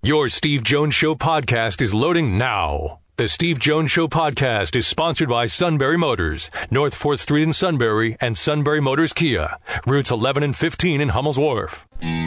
Your Steve Jones Show podcast is loading now. The Steve Jones Show podcast is sponsored by Sunbury Motors, North 4th Street in Sunbury, and Sunbury Motors Kia, routes 11 and 15 in Hummel's Wharf.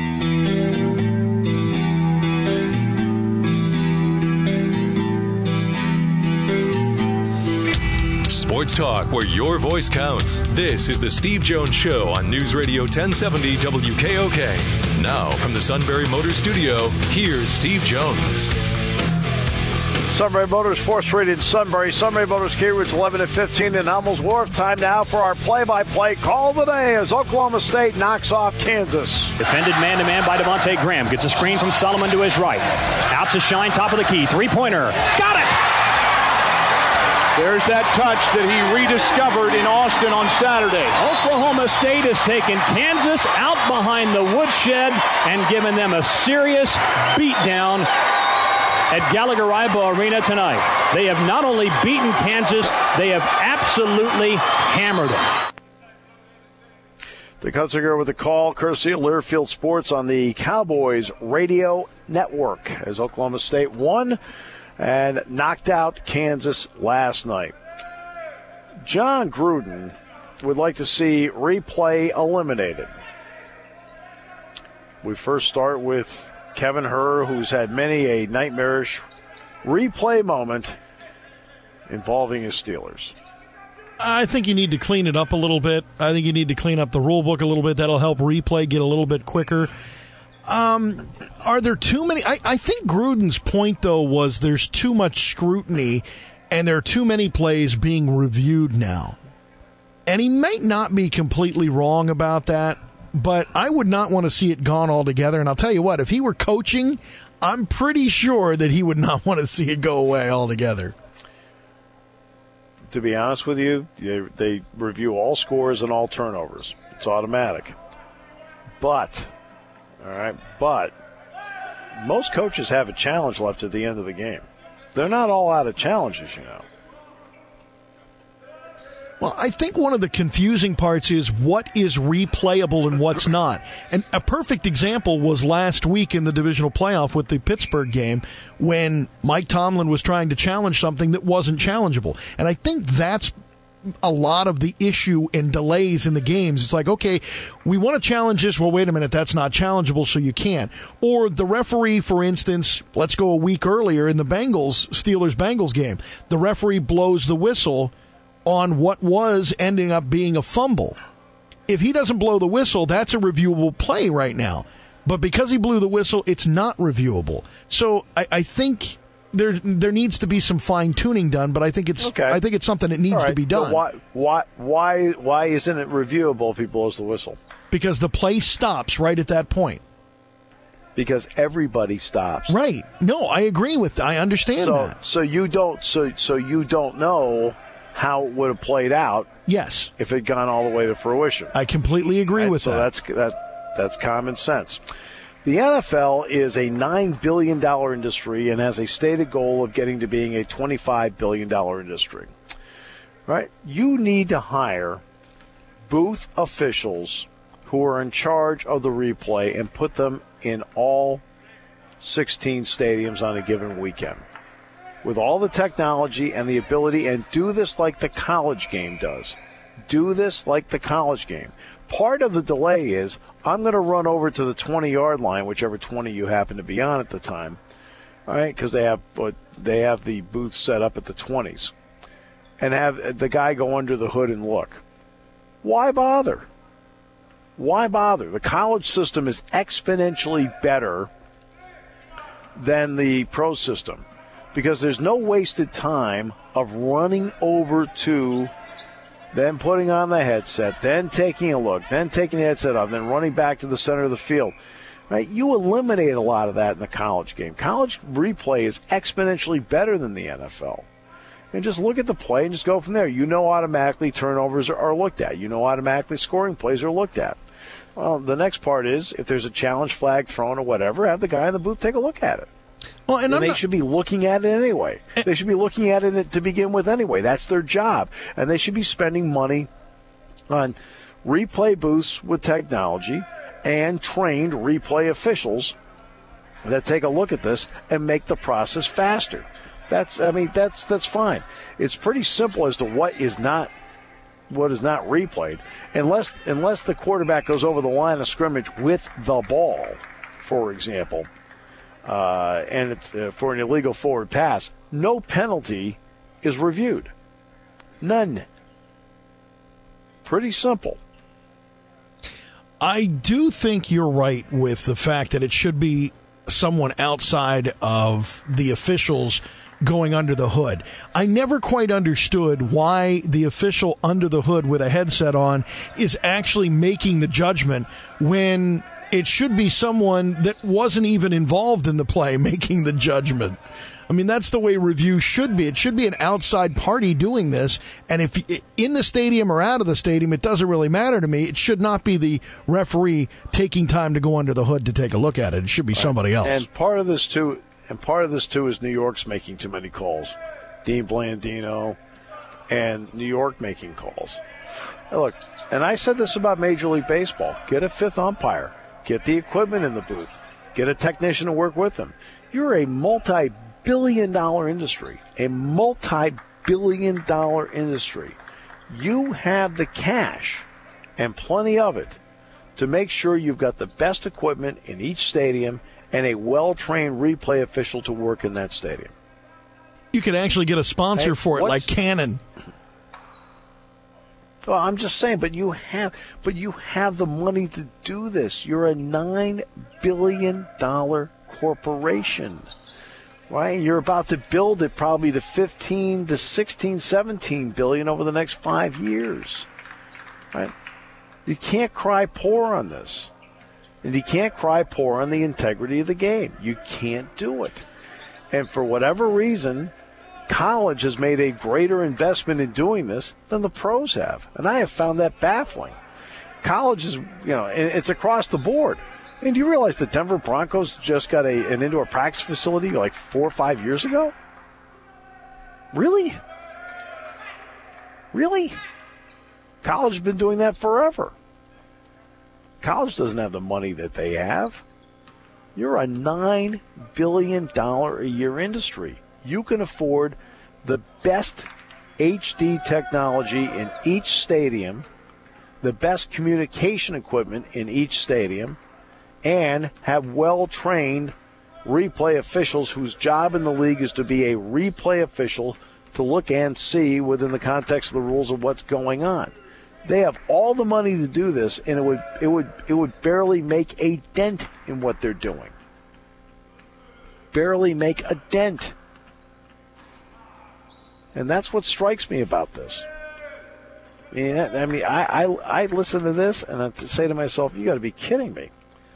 Sports talk where your voice counts. This is the Steve Jones Show on News Radio 1070 WKOK. Now from the Sunbury Motors studio, here's Steve Jones. Sunbury Motors, 4th Street in Sunbury. Sunbury Motors Kia, routes 11 and 15 in Hummel's Wharf. Time now for our play-by-play call of the day as Oklahoma State knocks off Kansas. Defended man-to-man by Devontae Graham. Gets a screen from Solomon to his right. Out to Shine, top of the key. Three-pointer. Got it! There's that touch that he rediscovered in Austin on Saturday. Oklahoma State has taken Kansas out behind the woodshed and given them a serious beatdown at Gallagher-Iba Arena tonight. They have not only beaten Kansas, they have absolutely hammered them. The Cutzinger with the call, courtesy of Learfield Sports on the Cowboys Radio Network, as Oklahoma State won and knocked out Kansas last night. John Gruden would like to see replay eliminated. We first start with Kevin Herr, who's had many a nightmarish replay moment involving his Steelers. I think you need to clean it up a little bit. I think you need to clean up the rule book a little bit. That'll help replay get a little bit quicker. Are there too many? I think Gruden's point, though, was there's too much scrutiny and there are too many plays being reviewed now. And he might not be completely wrong about that, but I would not want to see it gone altogether. And I'll tell you what, if he were coaching, I'm pretty sure that he would not want to see it go away altogether. To be honest with you, they review all scores and all turnovers. It's automatic. But most coaches have a challenge left at the end of the game. They're not all out of challenges, you know. Well, I think one of the confusing parts is what is replayable and what's not. And a perfect example was last week in the divisional playoff with the Pittsburgh game when Mike Tomlin was trying to challenge something that wasn't challengeable. And I think that's a lot of the issue and delays in the games. It's like, okay, we want to challenge this. Well, wait a minute, that's not challengeable, so you can't. Or the referee, for instance, let's go a week earlier in the Steelers-Bengals game. The referee blows the whistle on what was ending up being a fumble. If he doesn't blow the whistle, that's a reviewable play right now. But because he blew the whistle, it's not reviewable. So I think there needs to be some fine-tuning done, but I think it's something that needs to be done. Why isn't it reviewable if he blows the whistle? Because the play stops right at that point. Because everybody stops. Right. No, I agree with that. I understand that. So you don't know how it would have played out. Yes. If it had gone all the way to fruition. I completely agree with that. So that's common sense. The NFL is a $9 billion industry and has a stated goal of getting to being a $25 billion industry. Right? You need to hire booth officials who are in charge of the replay and put them in all 16 stadiums on a given weekend. With all the technology and the ability, and do this like the college game does. Do this like the college game. Part of the delay is I'm going to run over to the 20-yard line, whichever 20 you happen to be on at the time, all right? Because they have the booth set up at the 20s, and have the guy go under the hood and look. Why bother? Why bother? The college system is exponentially better than the pro system because there's no wasted time of running over to then putting on the headset, then taking a look, then taking the headset off, then running back to the center of the field. Right? You eliminate a lot of that in the college game. College replay is exponentially better than the NFL. And just look at the play and just go from there. You know automatically turnovers are looked at. You know automatically scoring plays are looked at. Well, the next part is if there's a challenge flag thrown or whatever, have the guy in the booth take a look at it. Well, and they should be looking at it anyway. They should be looking at it to begin with anyway. That's their job. And they should be spending money on replay booths with technology and trained replay officials that take a look at this and make the process faster. That's fine. It's pretty simple as to what is not replayed, unless the quarterback goes over the line of scrimmage with the ball, for example, and it's for an illegal forward pass. No penalty is reviewed. None. Pretty simple. I do think you're right with the fact that it should be someone outside of the officials going under the hood. I never quite understood why the official under the hood with a headset on is actually making the judgment when it should be someone that wasn't even involved in the play making the judgment. I mean, that's the way review should be. It should be an outside party doing this, and if in the stadium or out of the stadium, it doesn't really matter to me. It should not be the referee taking time to go under the hood to take a look at it. It should be somebody else. And part of this too is New York's making too many calls. Dean Blandino and New York making calls. Now look, and I said this about Major League Baseball. Get a fifth umpire. Get the equipment in the booth. Get a technician to work with them. You're a multi-billion-dollar industry. A multi-billion-dollar industry. You have the cash, and plenty of it, to make sure you've got the best equipment in each stadium and a well-trained replay official to work in that stadium. You can actually get a sponsor for it, like Canon. Well, I'm just saying, but you have the money to do this. You're a $9 billion corporation, right? You're about to build it probably to 15 to 16, 17 billion over the next 5 years, right? You can't cry poor on this. And you can't cry poor on the integrity of the game. You can't do it. And for whatever reason, college has made a greater investment in doing this than the pros have. And I have found that baffling. College is, it's across the board. And do you realize the Denver Broncos just got an indoor practice facility like 4 or 5 years ago? Really? Really? College has been doing that forever. College doesn't have the money that they have. You're a $9 billion a year industry. You can afford the best HD technology in each stadium, the best communication equipment in each stadium, and have well-trained replay officials whose job in the league is to be a replay official to look and see within the context of the rules of what's going on. They have all the money to do this, and it would barely make a dent in what they're doing. Barely make a dent. And that's what strikes me about this. I listen to this and I say to myself, "You got to be kidding me."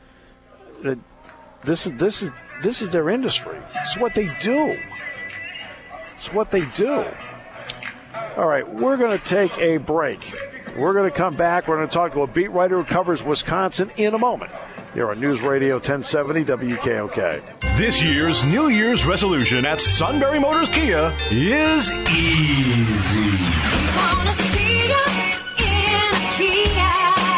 This is their industry. It's what they do. It's what they do. All right, we're going to take a break. We're going to come back. We're going to talk to a beat writer who covers Wisconsin in a moment. Here on News Radio 1070 WKOK. This year's New Year's resolution at Sunbury Motors Kia is easy. We wanna see you in a Kia.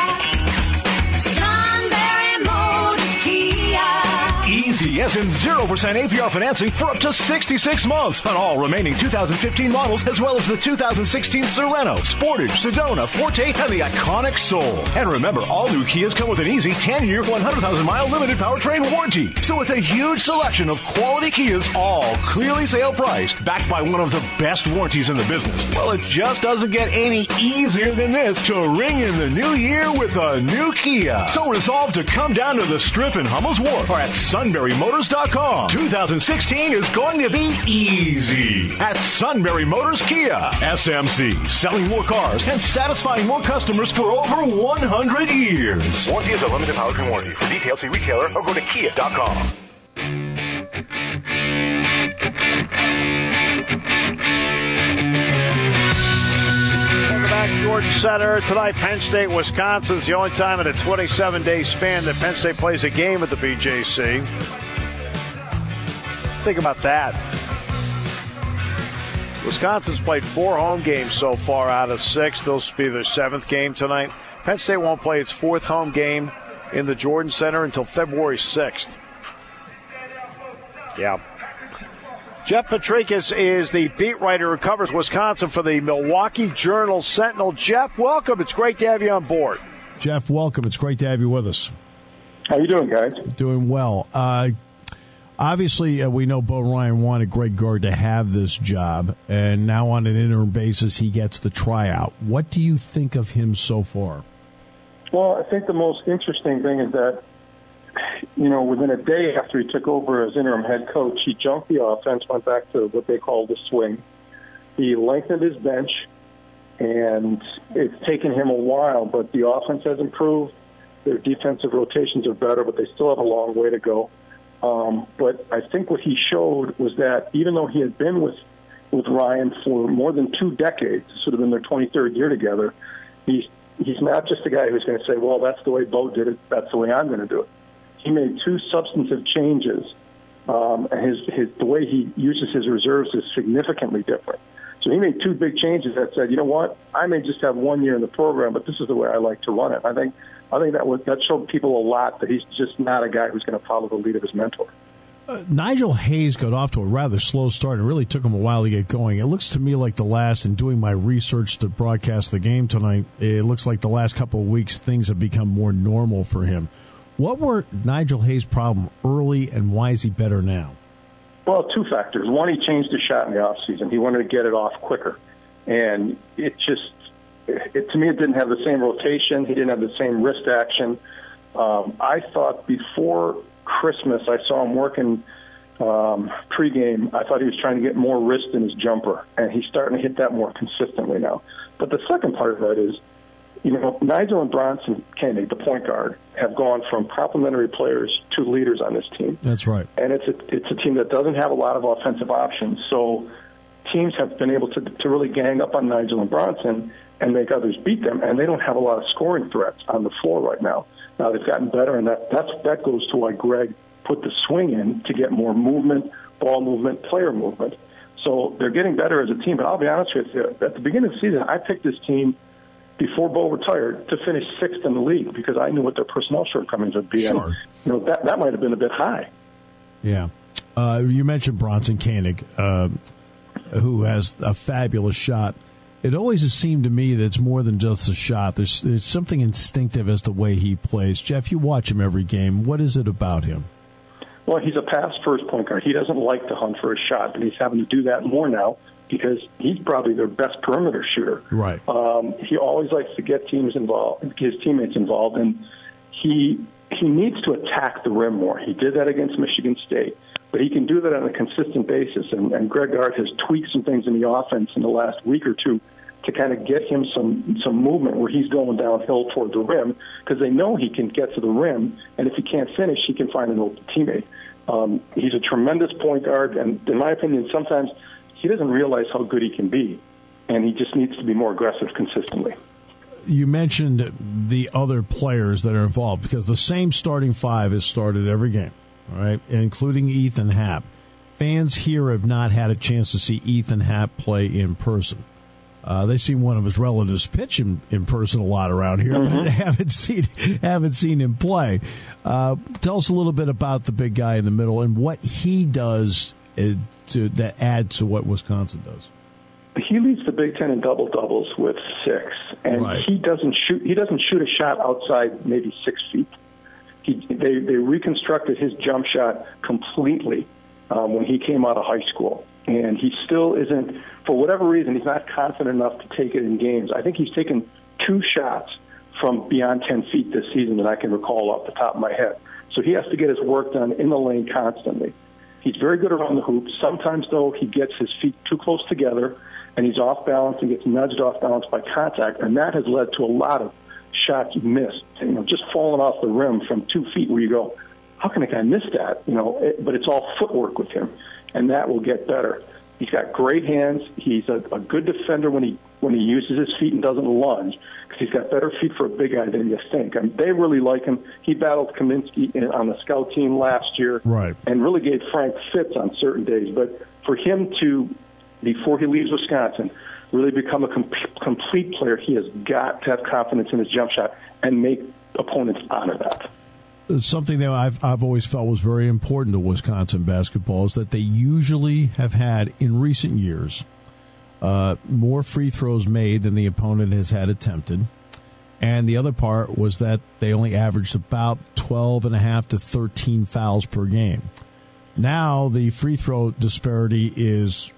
Sunbury Motors Kia. Easy as in 0% APR financing for up to 66 months on all remaining 2015 models, as well as the 2016 Sorento, Sportage, Sedona, Forte, and the iconic Soul. And remember, all new Kias come with an easy 10-year, 100,000-mile limited powertrain warranty. So with a huge selection of quality Kias, all clearly sale priced, backed by one of the best warranties in the business, well, it just doesn't get any easier than this to ring in the new year with a new Kia. So resolve to come down to the Strip in Hummel's Wharf or at SunburyMotors.com. 2016 is going to be easy at Sunbury Motors Kia. SMC, selling more cars and satisfying more customers for over 100 years. Warranty is a limited powertrain warranty. For details, see retailer or go to kia.com. Welcome back, Jordan Center. Tonight, Penn State, Wisconsin's the only time in a 27-day span that Penn State plays a game at the BJC. Think about that. Wisconsin's played 4 home games so far out of 6. This will be their 7th game tonight. Penn State won't play its 4th home game in the Jordan Center until February 6th. Yeah. Jeff Petrikis is the beat writer who covers Wisconsin for the Milwaukee Journal-Sentinel. Jeff, welcome. It's great to have you on board. Jeff, welcome. It's great to have you with us. How you doing, guys? Doing well. Obviously, we know Bo Ryan wanted Greg Gard to have this job, and now on an interim basis, he gets the tryout. What do you think of him so far? Well, I think the most interesting thing is that, within a day after he took over as interim head coach, he jumped the offense, went back to what they call the swing. He lengthened his bench, and it's taken him a while, but the offense has improved. Their defensive rotations are better, but they still have a long way to go. But I think what he showed was that even though he had been with Ryan for more than 2 decades, sort of in their 23rd year together, he's not just a guy who's going to say, well, that's the way Bo did it, that's the way I'm going to do it. He made 2 substantive changes, and the way he uses his reserves is significantly different. So he made 2 big changes that said, you know what, I may just have 1 year in the program, but this is the way I like to run it. I think that showed people a lot that he's just not a guy who's going to follow the lead of his mentor. Nigel Hayes got off to a rather slow start. It really took him a while to get going. It looks to me like in doing my research to broadcast the game tonight, it looks like the last couple of weeks things have become more normal for him. What were Nigel Hayes' problem early, and why is he better now? Well, 2 factors. One, he changed his shot in the offseason. He wanted to get it off quicker. And to me, it didn't have the same rotation. He didn't have the same wrist action. I thought before Christmas, I saw him working pregame. I thought he was trying to get more wrist in his jumper, and he's starting to hit that more consistently now. But the second part of that is, Nigel and Bronson Koenig, the point guard, have gone from complementary players to leaders on this team. That's right. And it's a team that doesn't have a lot of offensive options. So teams have been able to really gang up on Nigel and Bronson and make others beat them, and they don't have a lot of scoring threats on the floor right now. Now they've gotten better, and that goes to why Greg put the swing in to get more movement, ball movement, player movement. So they're getting better as a team. But I'll be honest with you, at the beginning of the season, I picked this team before Bo retired to finish 6th in the league because I knew what their personnel shortcomings would be. Sure. And, that might have been a bit high. Yeah. You mentioned Bronson Koenig, who has a fabulous shot. It always has seemed to me that it's more than just a shot. There's something instinctive as the way he plays. Jeff, you watch him every game. What is it about him? Well, he's a pass-first point guard. He doesn't like to hunt for a shot, but he's having to do that more now because he's probably their best perimeter shooter. Right. He always likes to get his teammates involved, and he needs to attack the rim more. He did that against Michigan State, but he can do that on a consistent basis. And Greg Gard has tweaked some things in the offense in the last week or two to kind of get him some movement where he's going downhill toward the rim because they know he can get to the rim, and if he can't finish, he can find an open teammate. He's a tremendous point guard, and in my opinion, sometimes he doesn't realize how good he can be, and he just needs to be more aggressive consistently. You mentioned the other players that are involved because the same starting 5 is started every game, all right, including Ethan Happ. Fans here have not had a chance to see Ethan Happ play in person. They've seen one of his relatives pitch in person a lot around here, but haven't seen him play. Tell us a little bit about the big guy in the middle and what he does to add to what Wisconsin does. He leads the Big Ten in double-doubles with 6, and right. He doesn't shoot a shot outside maybe 6 feet. They reconstructed his jump shot completely when he came out of high school. And he still isn't, for whatever reason, he's not confident enough to take it in games. I think he's taken 2 shots from beyond 10 feet this season that I can recall off the top of my head. So he has to get his work done in the lane constantly. He's very good around the hoop. Sometimes, though, he gets his feet too close together, and he's off balance and gets nudged off balance by contact, and that has led to a lot of shots missed, just falling off the rim from 2 feet where you go, how can a guy miss that? But it's all footwork with him. And that will get better. He's got great hands. He's a good defender when he uses his feet and doesn't lunge because he's got better feet for a big guy than you think. I mean, they really like him. He battled Kaminsky on the scout team last year, right, and really gave Frank fits on certain days. But for him to, before he leaves Wisconsin, really become a complete player, he has got to have confidence in his jump shot and make opponents honor that. something that I've always felt was very important to Wisconsin basketball is that they usually have had, in recent years, more free throws made than the opponent has had attempted. And the other part was that they only averaged about 12.5 to 13 fouls per game. Now the free throw disparity is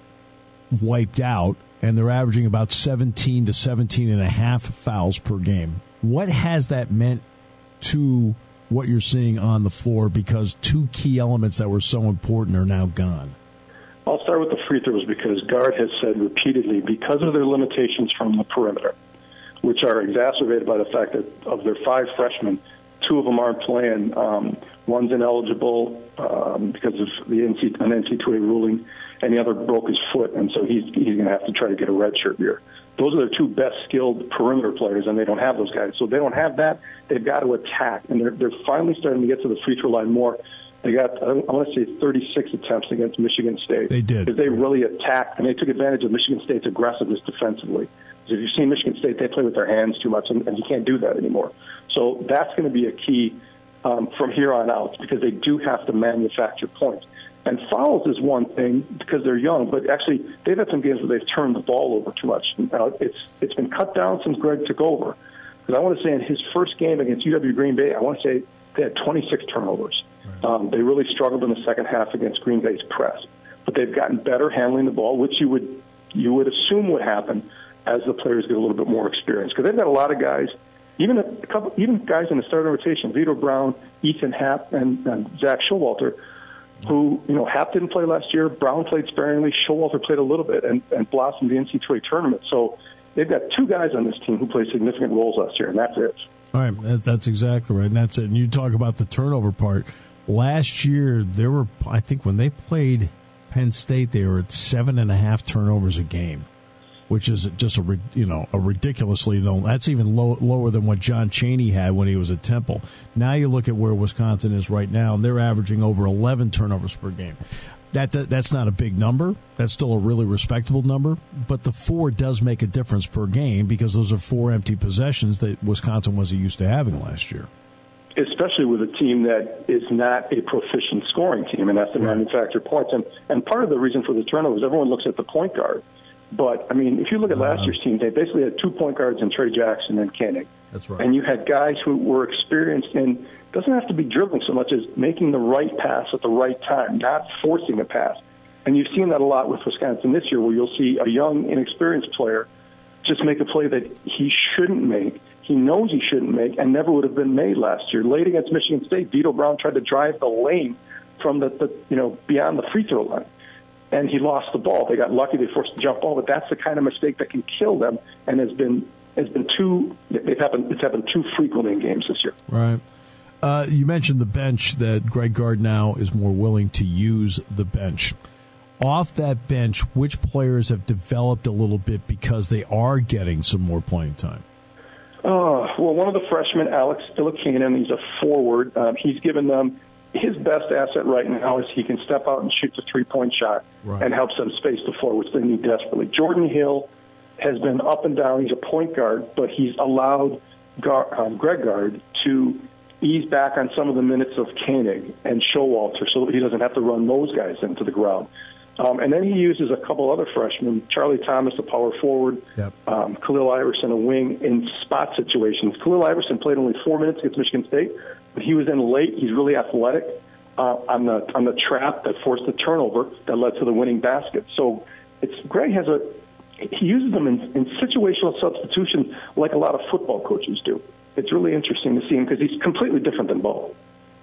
wiped out, and they're averaging about 17 to 17.5 fouls per game. What has that meant to what you're seeing on the floor, because two key elements that were so important are now gone? I'll start with the free throws because Guard has said repeatedly, because of their limitations from the perimeter, which are exacerbated by the fact that of their 5 freshmen, 2 of them aren't playing. One's ineligible because of an NC2A ruling, and the other broke his foot, and so he's going to have to try to get a redshirt year. Those are their 2 best skilled perimeter players, and they don't have those guys. So they don't have that. They've got to attack, and they're finally starting to get to the free throw line more. They got, I want to say, 36 attempts against Michigan State. They did. Because they really attacked, and they took advantage of Michigan State's aggressiveness defensively. Because if you've seen Michigan State, they play with their hands too much, and you can't do that anymore. So that's going to be a key from here on out, because they do have to manufacture points. And fouls is one thing because they're young, but actually they've had some games where they've turned the ball over too much. It's been cut down since Greg took over. Because I want to say in his first game against UW Green Bay, I want to say they had 26 turnovers. They really struggled in the second half against Green Bay's press, but they've gotten better handling the ball, which you would assume would happen as the players get a little bit more experience. Because they've got a lot of guys, even guys in the starting rotation, Vito Brown, Ethan Happ, and Zach Showalter, who, Happ didn't play last year. Brown played sparingly. Showalter played a little bit and blossomed the NC2A tournament. So they've got 2 guys on this team who played significant roles last year, and that's it. All right, that's exactly right, and that's it. And you talk about the turnover part. Last year, there were, I think, when they played Penn State, they were at 7.5 turnovers a game, which is just a ridiculously low. That's even lower than what John Chaney had when he was at Temple. Now you look at where Wisconsin is right now, and they're averaging over 11 turnovers per game. That's not a big number. That's still a really respectable number. But the 4 does make a difference per game because those are 4 empty possessions that Wisconsin wasn't used to having last year. Especially with a team that is not a proficient scoring team, and that's the manufactured points. And part of the reason for the turnovers, everyone looks at the point guard. But, I mean, if you look at last year's team, they basically had 2 point guards in Trey Jackson and Koenig. That's right. And you had guys who were experienced in, doesn't have to be dribbling so much as making the right pass at the right time, not forcing a pass. And you've seen that a lot with Wisconsin this year, where you'll see a young, inexperienced player just make a play that he shouldn't make, he knows he shouldn't make, and never would have been made last year. Late against Michigan State, Vito Brown tried to drive the lane from the beyond the free throw line, and he lost the ball. They got lucky; they forced the jump ball, but that's the kind of mistake that can kill them, and has been too. It's happened too frequently in games this year. Right. You mentioned the bench, that Greg Gard now is more willing to use the bench. Off that bench, which players have developed a little bit because they are getting some more playing time? Well, one of the freshmen, Alex Ilikanen, he's a forward. He's given them his best asset right now is he can step out and shoot the 3-point shot and helps them space the floor, which they need desperately. Jordan Hill has been up and down. He's a point guard, but he's allowed Greg Gard to ease back on some of the minutes of Koenig and Showalter so that he doesn't have to run those guys into the ground. And then he uses a couple other freshmen, Charlie Thomas, a power forward, Khalil Iverson, a wing, in spot situations. Khalil Iverson played only 4 minutes against Michigan State, but he was in late. He's really athletic on the trap that forced the turnover that led to the winning basket. So Greg he uses them in situational substitution like a lot of football coaches do. It's really interesting to see him because he's completely different than Bo.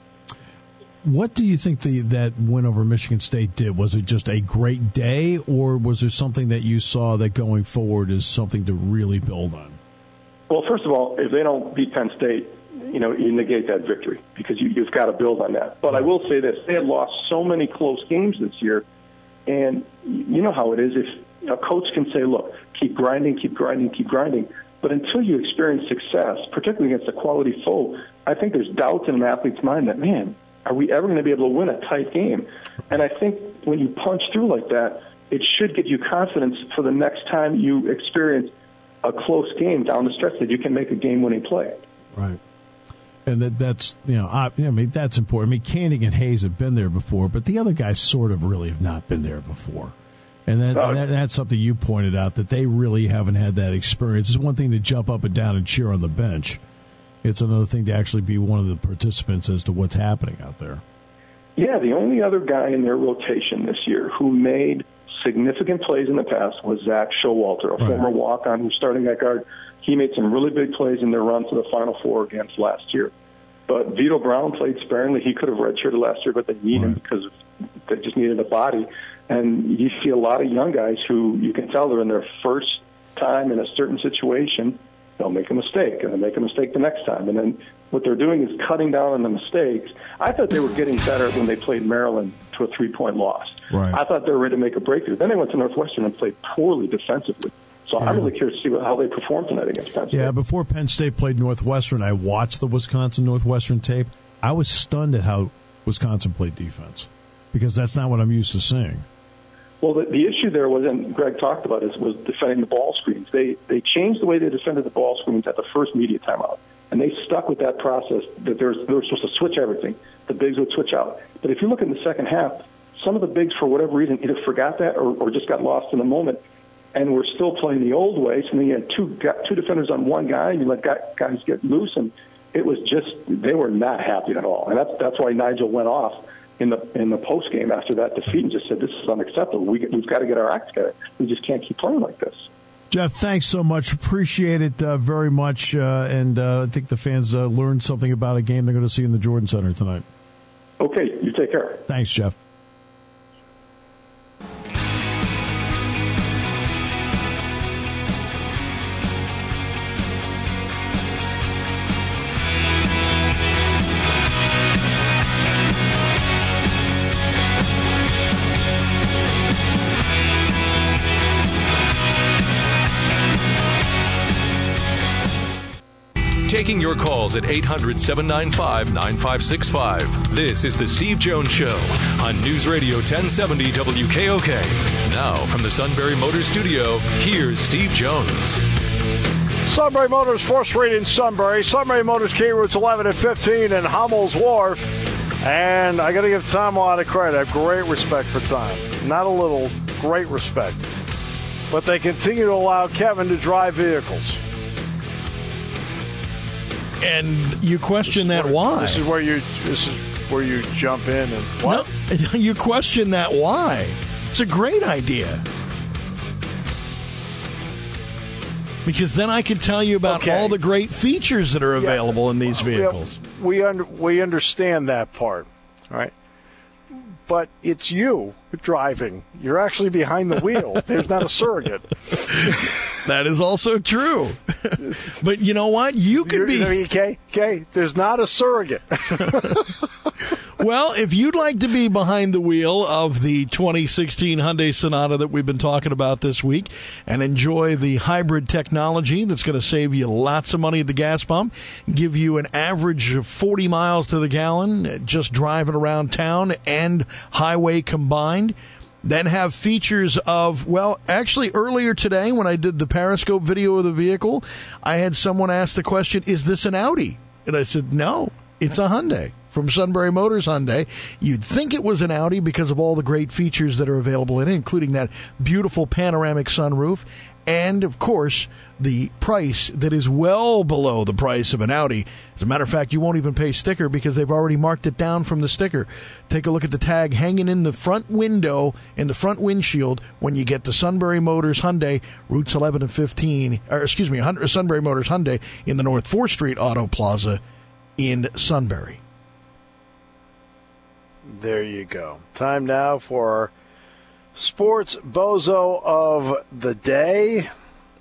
What do you think that win over Michigan State did? Was it just a great day, or was there something that you saw that going forward is something to really build on? Well, first of all, if they don't beat Penn State, you negate that victory because you've got to build on that. But I will say this. They had lost so many close games this year, and you know how it is. If a coach can say, look, keep grinding, keep grinding, keep grinding, but until you experience success, particularly against a quality foe, I think there's doubt in an athlete's mind that, man, are we ever going to be able to win a tight game? And I think when you punch through like that, it should give you confidence for the next time you experience a close game down the stretch that you can make a game-winning play. Right. And that's that's important. I mean, Koenig and Hayes have been there before, but the other guys sort of really have not been there before. And that's something you pointed out, that they really haven't had that experience. It's one thing to jump up and down and cheer on the bench. It's another thing to actually be one of the participants as to what's happening out there. Yeah, the only other guy in their rotation this year who made significant plays in the past was Zach Showalter, a former walk-on who's starting at guard. He made some really big plays in their run to the Final Four against last year. But Vito Brown played sparingly. He could have redshirted last year, but they need him because they just needed a body. And you see a lot of young guys who you can tell they're in their first time in a certain situation. They'll make a mistake, and they'll make a mistake the next time. And then what they're doing is cutting down on the mistakes. I thought they were getting better when they played Maryland to a 3-point loss. Right. I thought they were ready to make a breakthrough. Then they went to Northwestern and played poorly defensively. So I'm really curious to see how they perform tonight against Penn State. Yeah, before Penn State played Northwestern, I watched the Wisconsin-Northwestern tape. I was stunned at how Wisconsin played defense, because that's not what I'm used to seeing. Well, the issue there was, and Greg talked about it, was defending the ball screens. They changed the way they defended the ball screens at the first media timeout, and they stuck with that process that they were supposed to switch everything. The bigs would switch out. But if you look in the second half, some of the bigs, for whatever reason, either forgot that or just got lost in the moment, and we're still playing the old way. So then you had two defenders on one guy, and you let guys get loose, and it was just, they were not happy at all. And that's why Nigel went off in the post game after that defeat and just said, this is unacceptable. We've got to get our act together. We just can't keep playing like this. Jeff, thanks so much. Appreciate it very much. And I think the fans learned something about a game they're going to see in the Jordan Center tonight. Okay, you take care. Thanks, Jeff. Taking your calls at 800-795-9565. This is The Steve Jones Show on News Radio 1070 WKOK. Now, from the Sunbury Motors Studio, here's Steve Jones. Sunbury Motors, 4th Street in Sunbury. Sunbury Motors, key routes 11 and 15 in Hummel's Wharf. And I got to give Tom a lot of credit. I have great respect for Tom. Not a little, great respect. But they continue to allow Kevin to drive vehicles. And you question that why? This is where you jump in and what? No, you question that why? It's a great idea. Because then I can tell you about all the great features that are available in these vehicles. We understand that part, right? But it's you driving. You're actually behind the wheel. There's not a surrogate. That is also true. But you know what? You could be... Okay, there's not a surrogate. Well, if you'd like to be behind the wheel of the 2016 Hyundai Sonata that we've been talking about this week and enjoy the hybrid technology that's going to save you lots of money at the gas pump, give you an average of 40 miles to the gallon just driving around town and highway combined, then have features of, well, actually earlier today when I did the Periscope video of the vehicle, I had someone ask the question, is this an Audi? And I said, no, it's a Hyundai. From Sunbury Motors Hyundai. You'd think it was an Audi because of all the great features that are available in it, including that beautiful panoramic sunroof and, of course, the price that is well below the price of an Audi. As a matter of fact, you won't even pay sticker because they've already marked it down from the sticker. Take a look at the tag hanging in the front window, in the front windshield, when you get the Sunbury Motors Hyundai, routes 11 and 15, Sunbury Motors Hyundai in the North 4th Street Auto Plaza in Sunbury. There you go. Time now for our sports bozo of the day.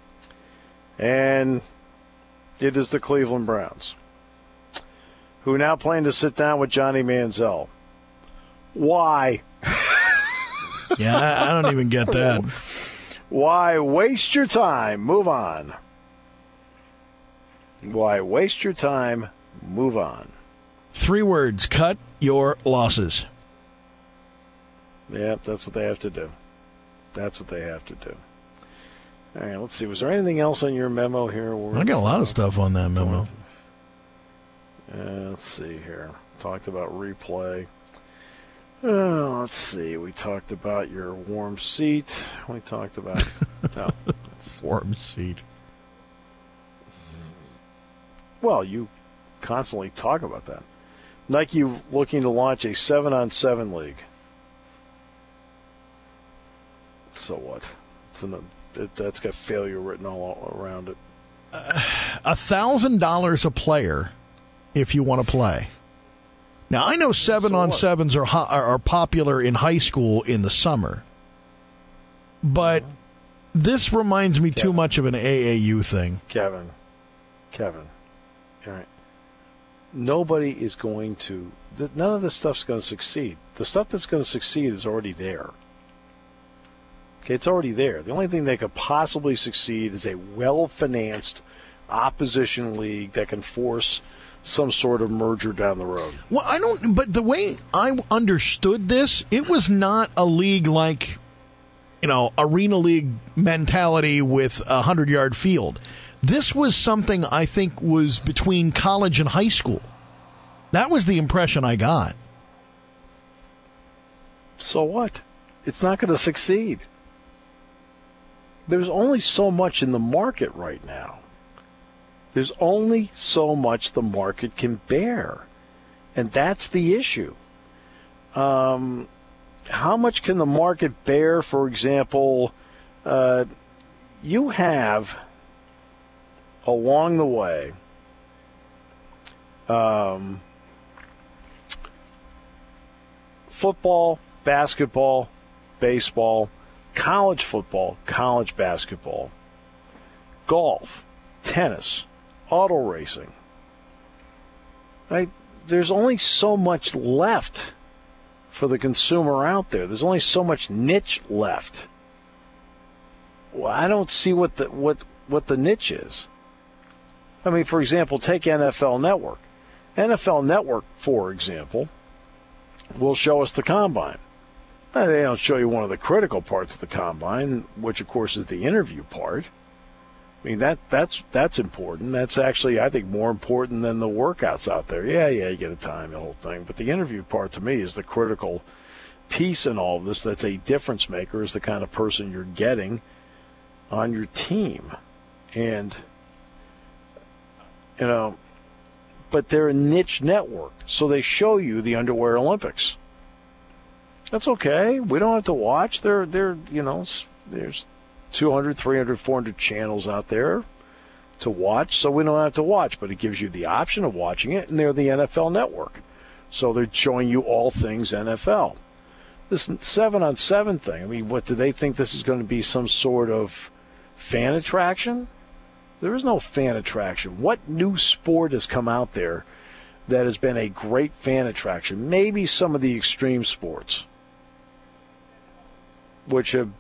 And it is the Cleveland Browns, who now plan to sit down with Johnny Manziel. Why? Yeah, I don't even get that. Why waste your time? Move on. Why waste your time? Move on. 3 words, cut your losses. Yeah, that's what they have to do. That's what they have to do. All right, let's see. Was there anything else on your memo here? I got a lot of stuff on that memo. Let's see here. Talked about replay. Let's see. We talked about your warm seat. We talked about warm seat. Well, you constantly talk about that. Nike looking to launch a 7-on-7 league. So what? That's got failure written all around it. $1,000 a player if you want to play. Now, I know 7-on-7s are popular in high school in the summer, but this reminds me too much of an AAU thing. Kevin, all right. Nobody is going to, none of this stuff's going to succeed. The stuff that's going to succeed is already there. Okay, it's already there. The only thing that could possibly succeed is a well-financed opposition league that can force some sort of merger down the road. Well, but the way I understood this, it was not a league like, Arena League mentality with a 100-yard field. This was something I think was between college and high school. That was the impression I got. So what? It's not going to succeed. There's only so much in the market right now. There's only so much the market can bear. And that's the issue. How much can the market bear? For example, you have along the way football, basketball, baseball, college football, college basketball, golf, tennis, auto racing. Right? There's only so much left for the consumer out there. There's only so much niche left. Well, I don't see what the niche is. I mean, for example, take NFL Network. NFL Network, for example, will show us the combine. Now, they don't show you one of the critical parts of the combine, which, of course, is the interview part. I mean, that's important. That's actually, I think, more important than the workouts out there. Yeah, you get a time, the whole thing. But the interview part, to me, is the critical piece in all of this. That's a difference maker, is the kind of person you're getting on your team. And, but they're a niche network, so they show you the Underwear Olympics. That's okay. We don't have to watch. There's 200, 300, 400 channels out there to watch, so we don't have to watch. But it gives you the option of watching it, and they're the NFL Network. So they're showing you all things NFL. This 7-on-7 thing, I mean, what, do they think this is going to be some sort of fan attraction? There is no fan attraction. What new sport has come out there that has been a great fan attraction? Maybe some of the extreme sports, which have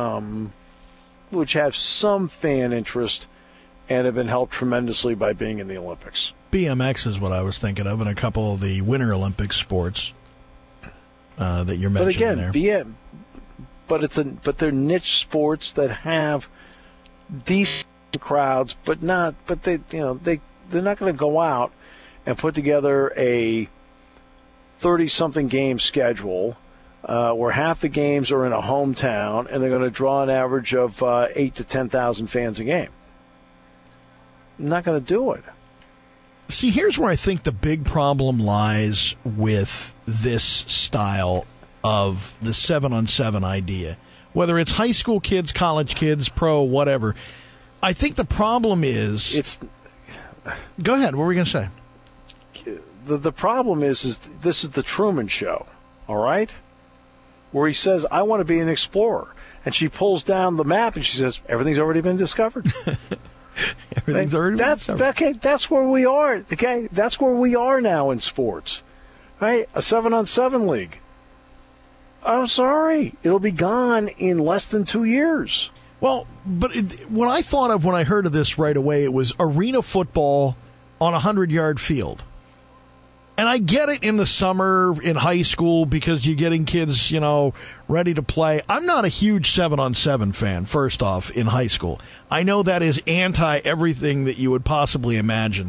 some fan interest and have been helped tremendously by being in the Olympics. BMX is what I was thinking of, and a couple of the Winter Olympic sports that you're mentioning there. But they're niche sports that have decent crowds, but they're not going to go out and put together a 30-something game schedule where half the games are in a hometown, and they're going to draw an average of 8,000 to 10,000 fans a game. I'm not going to do it. See, here's where I think the big problem lies with this style of the 7-on-7 idea. Whether it's high school kids, college kids, pro, whatever. I think the problem is... Go ahead. What were we going to say? The problem is this is the Truman Show, all right? Where he says, I want to be an explorer. And she pulls down the map and she says, everything's already been discovered. Everything's already been discovered. Okay, that's where we are. Okay, that's where we are now in sports. Right? A 7-on-7 league. I'm sorry. It'll be gone in less than 2 years. Well, but what I thought of when I heard of this right away, it was arena football on a 100-yard field. And I get it in the summer in high school because you're getting kids, ready to play. I'm not a huge 7-on-7 fan, first off, in high school. I know that is anti everything that you would possibly imagine.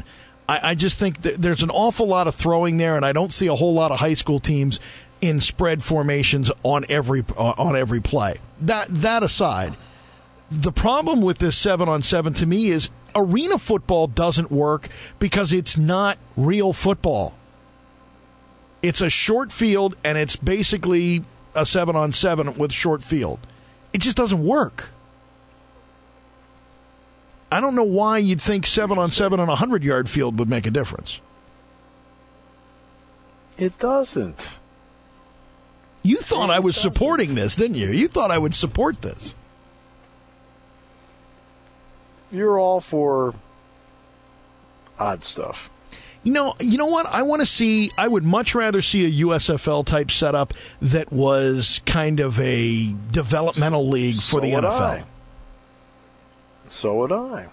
I just think that there's an awful lot of throwing there, and I don't see a whole lot of high school teams in spread formations on every play. That aside, the problem with this 7-on-7 to me is arena football doesn't work because it's not real football. It's a short field, and it's basically a 7-on-7 with short field. It just doesn't work. I don't know why you'd think 7-on-7 on a 100-yard field would make a difference. It doesn't. You thought I was supporting this, didn't you? You thought I would support this. You're all for odd stuff. You know what? I would much rather see a USFL type setup that was kind of a developmental league for the NFL. So would I.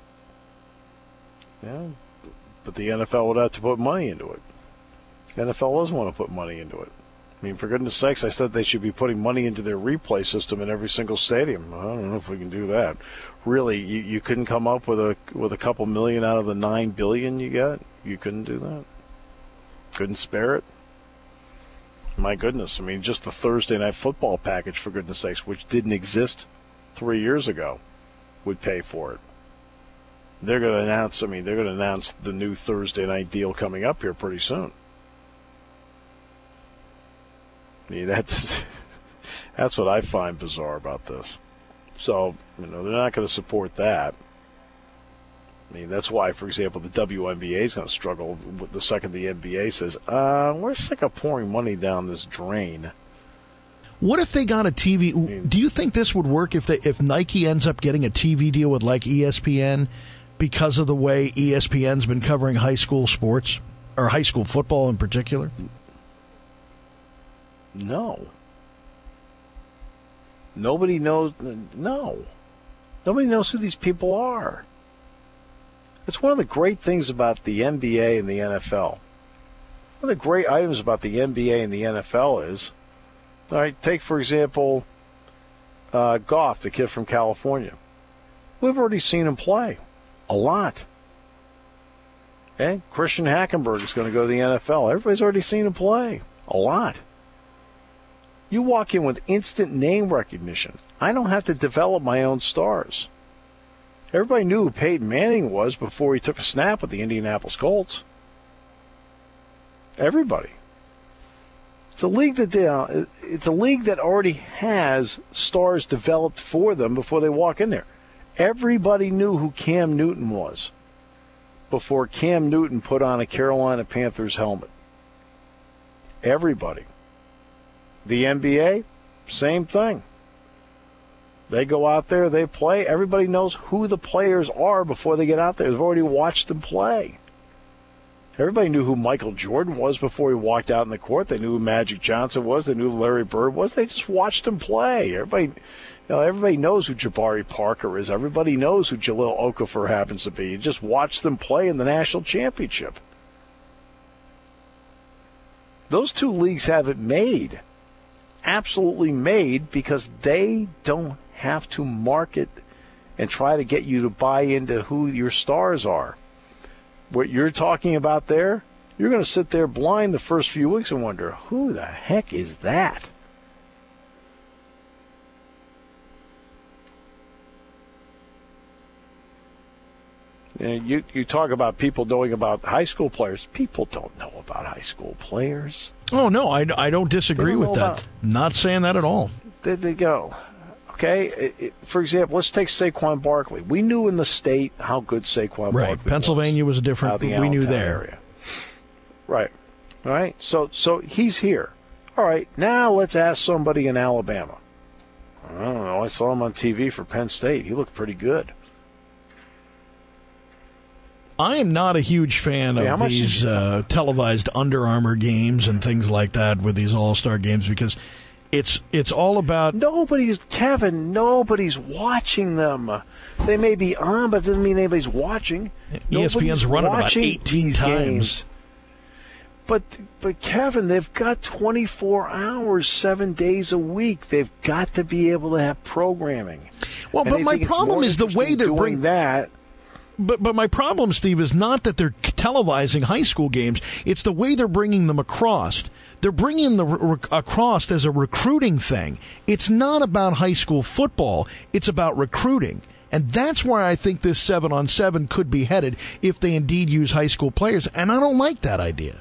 Yeah. But the NFL would have to put money into it. The NFL doesn't want to put money into it. I mean, for goodness sakes, I said they should be putting money into their replay system in every single stadium. I don't know if we can do that. Really, you couldn't come up with a couple million out of the $9 billion you got? You couldn't do that? Couldn't spare it? My goodness. I mean, just the Thursday night football package, for goodness sakes, which didn't exist 3 years ago, would pay for it. They're going to announce the new Thursday night deal coming up here pretty soon. I mean, that's what I find bizarre about this. So, they're not going to support that. I mean, that's why, for example, the WNBA is going to struggle the second the NBA says, we're sick of pouring money down this drain. What if they got a TV? Do you think this would work if Nike ends up getting a TV deal with like ESPN because of the way ESPN's been covering high school sports or high school football in particular? No. Nobody knows. No. Nobody knows who these people are. It's one of the great things about the NBA and the NFL. One of the great items about the NBA and the NFL is, all right, take, for example, Goff, the kid from California. We've already seen him play a lot. Okay? Christian Hackenberg is going to go to the NFL. Everybody's already seen him play a lot. You walk in with instant name recognition. I don't have to develop my own stars. Everybody knew who Peyton Manning was before he took a snap with the Indianapolis Colts. Everybody. It's a league that already has stars developed for them before they walk in there. Everybody knew who Cam Newton was before Cam Newton put on a Carolina Panthers helmet. Everybody. The NBA, same thing. They go out there, they play. Everybody knows who the players are before they get out there. They've already watched them play. Everybody knew who Michael Jordan was before he walked out in the court. They knew who Magic Johnson was. They knew who Larry Bird was. They just watched them play. Everybody knows who Jabari Parker is. Everybody knows who Jahlil Okafor happens to be. You just watch them play in the national championship. Those two leagues have it made. Absolutely made, because they don't have to market and try to get you to buy into who your stars are. What you're talking about there, you're going to sit there blind the first few weeks and wonder, who the heck is that? And you talk about people knowing about high school players. People don't know about high school players. Oh, no, I don't disagree with that. Not saying that at all. There they go. Okay? For example, let's take Saquon Barkley. We knew in the state how good Saquon Barkley was. Pennsylvania was different. We knew there. Area. Right. All right? So he's here. All right, now let's ask somebody in Alabama. I don't know. I saw him on TV for Penn State. He looked pretty good. I am not a huge fan of these televised Under Armour games and things like that with these All-Star games, because it's all about... Nobody's watching them. They may be on, but it doesn't mean anybody's watching. ESPN's run it about 18 times. Games. But Kevin, they've got 24 hours, 7 days a week. They've got to be able to have programming. Well, but my problem is the way they're bringing that... But my problem, Steve, is not that they're televising high school games. It's the way they're bringing them across. They're bringing them across as a recruiting thing. It's not about high school football. It's about recruiting. And that's where I think this 7-on-7 could be headed if they indeed use high school players. And I don't like that idea.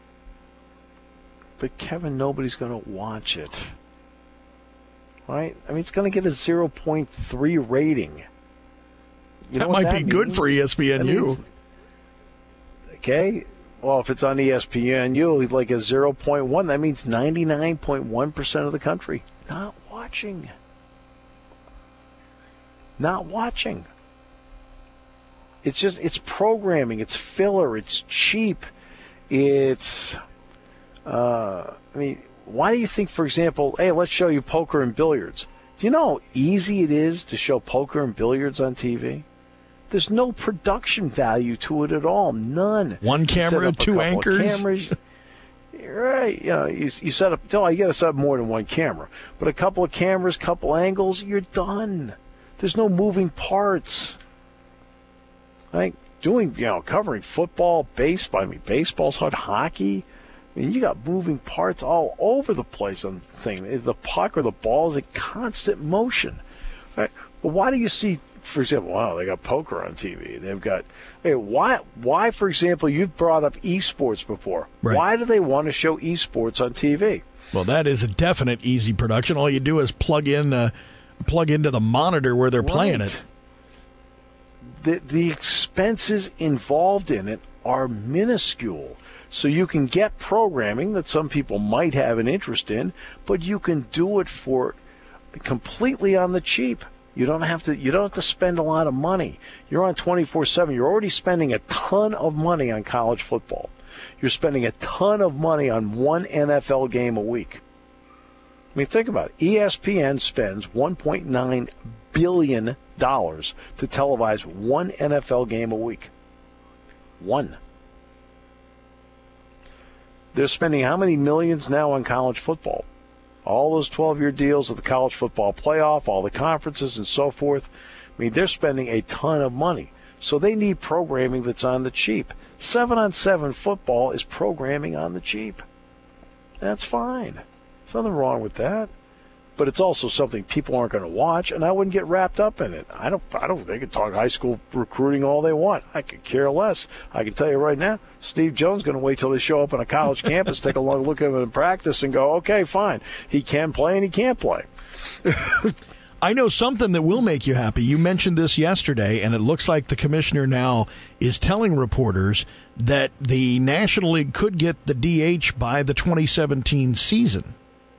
But, Kevin, nobody's going to watch it. Right? I mean, it's going to get a 0.3 rating. You know that might be good for ESPNU. Okay. Well, if it's on ESPNU, like a 0.1, that means 99.1% of the country not watching. Not watching. It's programming. It's filler. It's cheap. It's, why do you think, for example, hey, let's show you poker and billiards. Do you know how easy it is to show poker and billiards on TV? There's no production value to it at all. None. One camera, two anchors. Cameras. Right. You set up, no, you got to set up more than one camera. But a couple of cameras, couple angles, you're done. There's no moving parts. Like covering football, baseball. Baseball's hard. Hockey. You got moving parts all over the place on the thing. The puck or the ball is in constant motion. Right? But why do you see, for example, wow, they got poker on TV. They've got, why, for example, you've brought up esports before. Right. Why do they want to show esports on TV? Well, that is a definite easy production. All you do is plug into the monitor where they're playing it. The expenses involved in it are minuscule. So you can get programming that some people might have an interest in, but you can do it for completely on the cheap. You don't have to spend a lot of money. You're on 24/7. You're already spending a ton of money on college football. You're spending a ton of money on one NFL game a week. Think about it. ESPN spends $1.9 billion to televise one NFL game a week. One. They're spending how many millions now on college football? All those 12-year deals of the college football playoff, all the conferences and so forth. They're spending a ton of money. So they need programming that's on the cheap. 7-on-7 football is programming on the cheap. That's fine. There's nothing wrong with that. But it's also something people aren't going to watch, and I wouldn't get wrapped up in it. I don't. They can talk high school recruiting all they want. I could care less. I can tell you right now, Steve Jones is going to wait till they show up on a college campus, take a long look at him in practice, and go, okay, fine. He can play and he can't play. I know something that will make you happy. You mentioned this yesterday, and it looks like the commissioner now is telling reporters that the National League could get the DH by the 2017 season.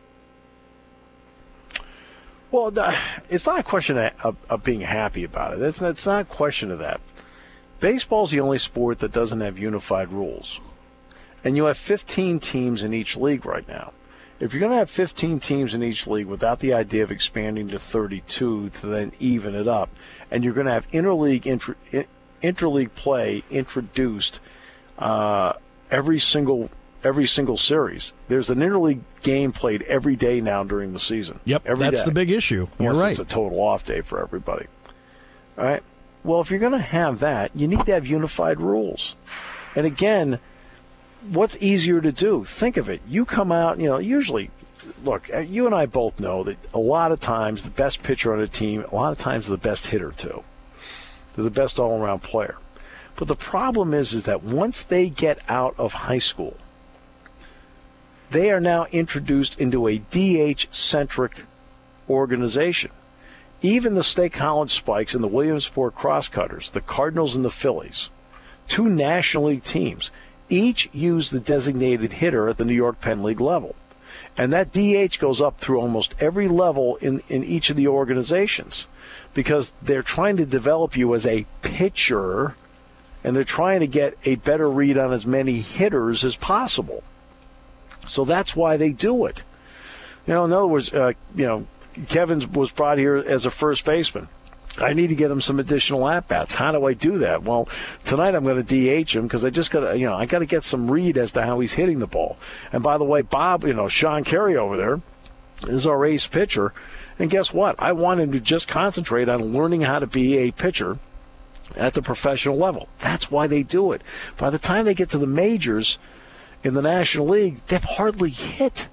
Well, it's not a question of being happy about it. It's not a question of that. Baseball's the only sport that doesn't have unified rules. And you have 15 teams in each league right now. If you're going to have 15 teams in each league without the idea of expanding to 32 to then even it up, and you're going to have interleague play introduced every single series. There's an interleague game played every day now during the season. Yep, that's the big issue. You're right. It's a total off day for everybody. All right. Well, if you're going to have that, you need to have unified rules. And again, what's easier to do? Think of it. You come out, usually, look, you and I both know that a lot of times the best pitcher on a team, a lot of times the best hitter too. They're the best all-around player. But the problem is that once they get out of high school, they are now introduced into a DH-centric organization. Even the State College Spikes and the Williamsport Crosscutters, the Cardinals and the Phillies, two National League teams, each use the designated hitter at the New York Penn League level. And that DH goes up through almost every level in each of the organizations because they're trying to develop you as a pitcher, and they're trying to get a better read on as many hitters as possible. So that's why they do it. In other words, Kevin was brought here as a first baseman. I need to get him some additional at-bats. How do I do that? Well, tonight I'm going to DH him because I just got to, I got to get some read as to how he's hitting the ball. And by the way, Bob, Sean Carey over there is our ace pitcher. And guess what? I want him to just concentrate on learning how to be a pitcher at the professional level. That's why they do it. By the time they get to the majors in the National League, they've hardly hit.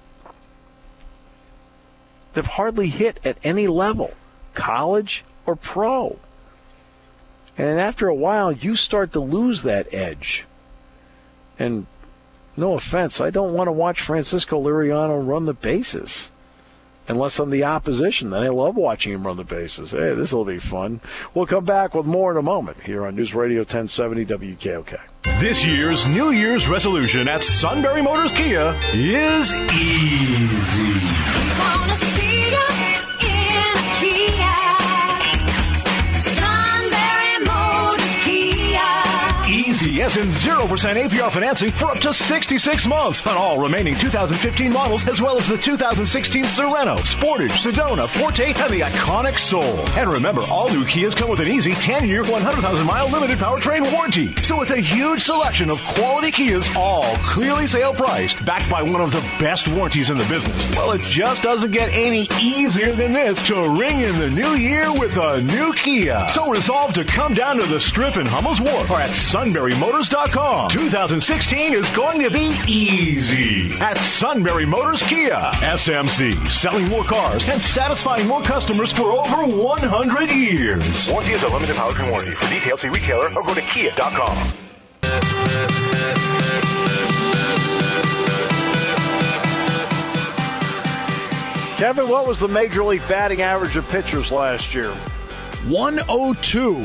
They've hardly hit at any level, college or pro. And after a while, you start to lose that edge. And no offense, I don't want to watch Francisco Liriano run the bases. Unless I'm the opposition, then I love watching him run the bases. Hey, this will be fun. We'll come back with more in a moment here on News Radio 1070 WKOK. This year's New Year's resolution at Sunbury Motors Kia is easy. Wanna see ya in a Kia. Sunbury Motors Kia. Easy as in 0% APR financing for up to 66 months on all remaining 2015 models, as well as the 2016 Sorento, Sportage, Sedona, Forte, and the iconic Soul. And remember, all new Kias come with an easy 10-year, 100,000-mile limited powertrain warranty. So with a huge selection of quality Kias, all clearly sale priced, backed by one of the best warranties in the business, well, it just doesn't get any easier than this to ring in the new year with a new Kia. So resolve to come down to the Strip in Hummel's Wharf or at SunburyMotors.com. 2016 is going to be easy at Sunbury Motors Kia. SMC, selling more cars and satisfying more customers for over 100 years. Warranty is a limited powertrain warranty. For details, see retailer or go to kia.com. Kevin, what was the Major League batting average of pitchers last year? 102.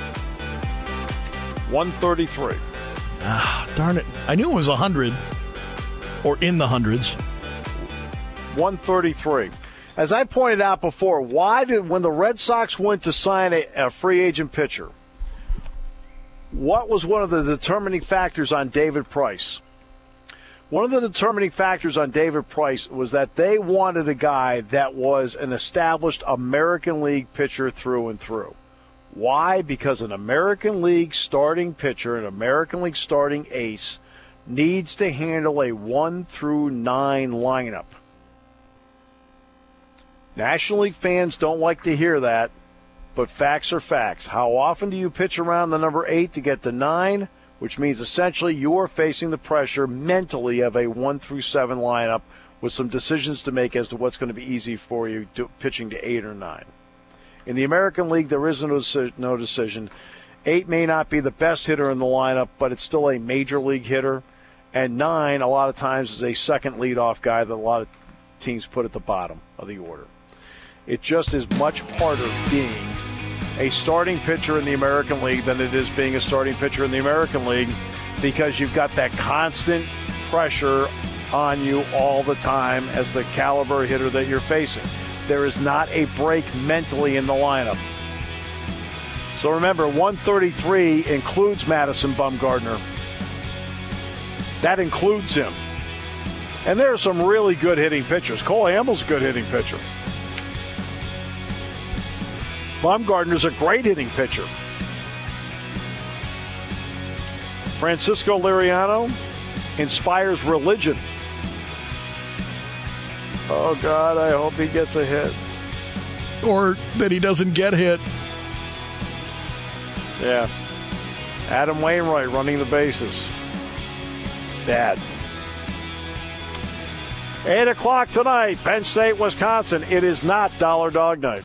133. Darn it. I knew it was 100 or in the hundreds. 133. As I pointed out before, when the Red Sox went to sign a free agent pitcher, what was one of the determining factors on David Price? One of the determining factors on David Price was that they wanted a guy that was an established American League pitcher through and through. Why? Because an American League starting pitcher, an American League starting ace, needs to handle a 1 through 9 lineup. National League fans don't like to hear that, but facts are facts. How often do you pitch around the number 8 to get to 9? Which means essentially you are facing the pressure mentally of a 1 through 7 lineup with some decisions to make as to what's going to be easy for you pitching to 8 or 9. In the American League, there is no decision. 8 may not be the best hitter in the lineup, but it's still a major league hitter. And 9, a lot of times, is a second leadoff guy that a lot of teams put at the bottom of the order. It just is much harder being a starting pitcher in the American League than it is being a starting pitcher in the American League, because you've got that constant pressure on you all the time as the caliber hitter that you're facing. There is not a break mentally in the lineup. So remember, 133 includes Madison Bumgarner. That includes him. And there are some really good hitting pitchers. Cole Hamels a good hitting pitcher. Bumgarner's a great hitting pitcher. Francisco Liriano inspires religion. Oh, God, I hope he gets a hit. Or that he doesn't get hit. Yeah. Adam Wainwright running the bases. Bad. 8 o'clock tonight, Penn State, Wisconsin. It is not Dollar Dog Night.